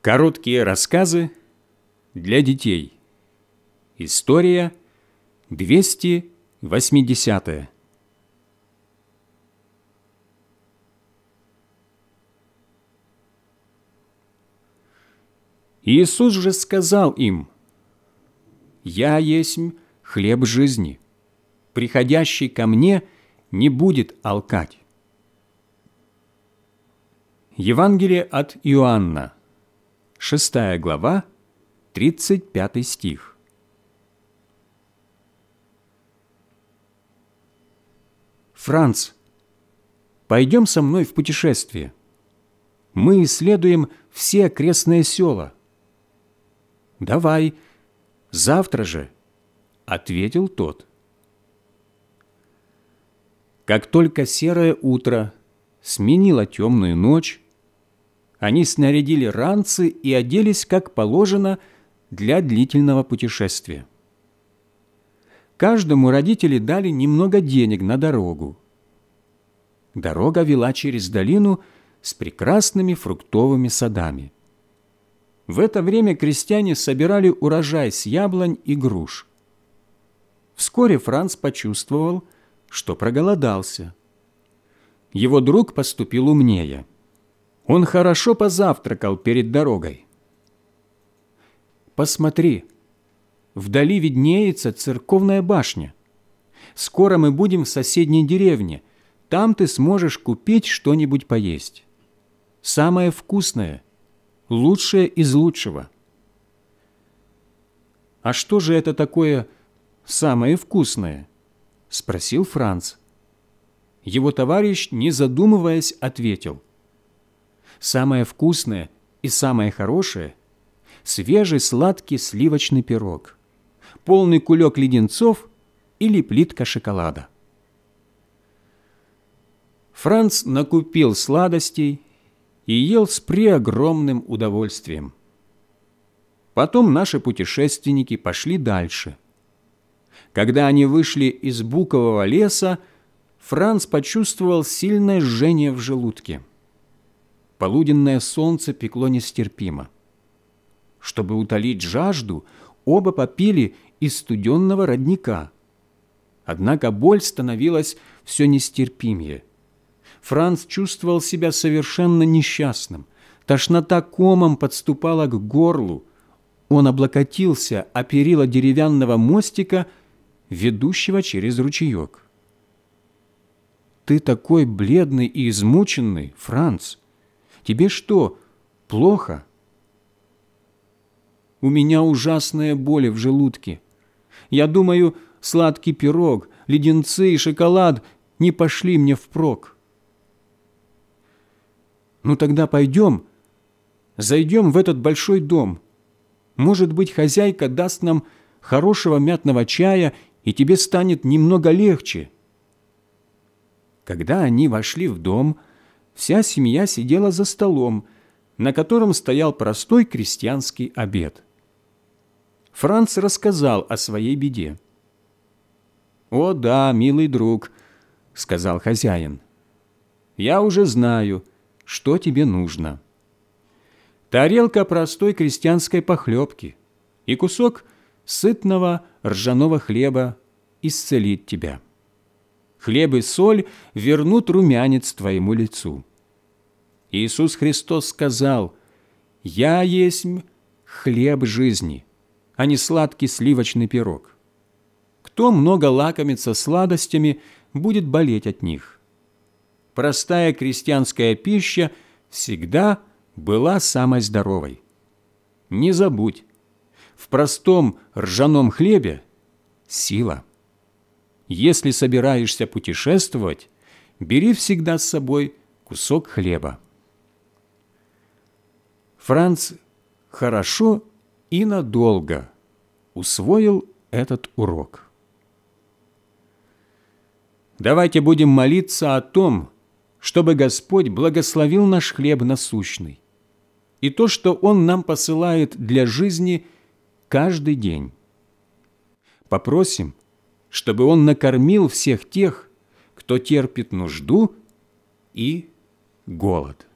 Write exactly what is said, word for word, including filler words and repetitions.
Короткие рассказы для детей. История двести восьмидесятая. Иисус же сказал им: «Я есмь хлеб жизни. Приходящий ко мне не будет алкать». Евангелие от Иоанна, шестая глава, тридцать пятый стих. «Франц, пойдем со мной в путешествие. Мы исследуем все окрестные села». «Давай, завтра же», — ответил тот. Как только серое утро сменило темную ночь, они снарядили ранцы и оделись, как положено, для длительного путешествия. Каждому родители дали немного денег на дорогу. Дорога вела через долину с прекрасными фруктовыми садами. В это время крестьяне собирали урожай с яблонь и груш. Вскоре Франц почувствовал, что проголодался. Его друг поступил умнее. Он хорошо позавтракал перед дорогой. «Посмотри, вдали виднеется церковная башня. Скоро мы будем в соседней деревне. Там ты сможешь купить что-нибудь поесть. Самое вкусное, лучшее из лучшего». «А что же это такое самое вкусное?» – спросил Франц. Его товарищ, не задумываясь, ответил: «Самое вкусное и самое хорошее – свежий сладкий сливочный пирог, полный кулек леденцов или плитка шоколада». Франц накупил сладостей и ел с преогромным удовольствием. Потом наши путешественники пошли дальше. Когда они вышли из букового леса, Франц почувствовал сильное жжение в желудке. Полуденное солнце пекло нестерпимо. Чтобы утолить жажду, оба попили из студенного родника. Однако боль становилась все нестерпимее. Франц чувствовал себя совершенно несчастным. Тошнота комом подступала к горлу. Он облокотился о перила деревянного мостика, ведущего через ручеек. «Ты такой бледный и измученный, Франц! Тебе что, плохо?» «У меня ужасная боль в желудке. Я думаю, сладкий пирог, леденцы и шоколад не пошли мне впрок». «Ну тогда пойдем, зайдем в этот большой дом. Может быть, хозяйка даст нам хорошего мятного чая, и тебе станет немного легче». Когда они вошли в дом, вся семья сидела за столом, на котором стоял простой крестьянский обед. Франц рассказал о своей беде. «О да, милый друг», — сказал хозяин, — «я уже знаю, что тебе нужно. Тарелка простой крестьянской похлебки и кусок сытного ржаного хлеба исцелит тебя. Хлеб и соль вернут румянец твоему лицу». Иисус Христос сказал: «Я есмь хлеб жизни, а не сладкий сливочный пирог. Кто много лакомится сладостями, будет болеть от них». Простая крестьянская пища всегда была самой здоровой. Не забудь, в простом ржаном хлебе сила. Если собираешься путешествовать, бери всегда с собой кусок хлеба. Франц хорошо и надолго усвоил этот урок. Давайте будем молиться о том, чтобы Господь благословил наш хлеб насущный и то, что Он нам посылает для жизни каждый день. Попросим, чтобы Он накормил всех тех, кто терпит нужду и голод.